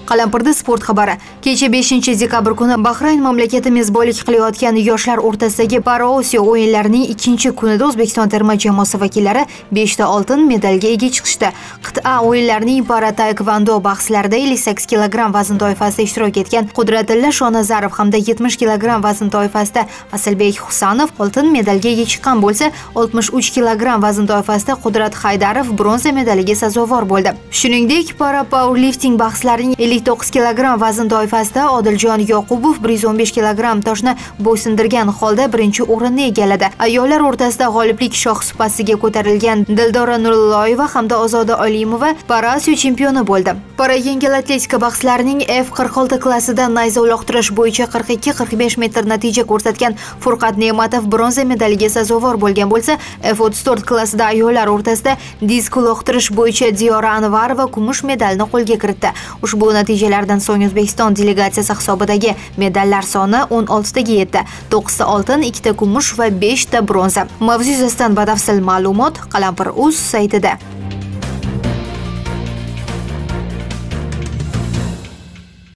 Qalampirda sport xabari. Kecha 5-dekabr kuni Bahrayn mamlakati mezbonlik qilayotgan yoshlar o'rtasidagi Paraosiyo o'yinlarining ikkinchi kunida O'zbekiston terma jamoasi vakillari 5 ta oltin medalga ega chiqishdi. Qit'a o'yinlarining para taekvondo bahslarida 58 kg vazn toifasida ishtirok etgan Qudratillo Shonazarov hamda 70 kg vazn toifasida Asilbek Husanov oltin medalga ega chiqqan bo'lsa, 63 kg vazn toifasida Qudrat Haydarov bronza medaliga sazovor bo'ldi. Shuningdek, para powerlifting bahslarining 59 kg vazn toifasida Odiljon Yoqubov 115 kg toshni bo'ysundirgan holda birinchi o'rinni egalladi. Ayollar o'rtasida g'oliblik shoh supasiga ko'tarilgan Dildora Nurulloyeva hamda Ozoda Olimova Paraosiyo chempioni bo'ldi. Para yengil atletika bahslarining F46 klassida nayza uloqtirish bo'yicha 42-45 metr natija ko'rsatgan Furqat Ne'matov bronza medaliga sazovor bo'lgan bo'lsa, F34 klassida ayollar o'rtasida disk uloqtirish bo'yicha Diyora Anvarova kumush medalni qo'lga kiritdi. Ushbu natijalardan so'ng O'zbekiston delegatsiyasi hisobidagi medallar soni 16 taga yetdi. 9 ta oltin, 2 ta kumush va 5 ta bronza. Mavzu yuzasidan batafsil ma'lumot Qalampir.uz saytida.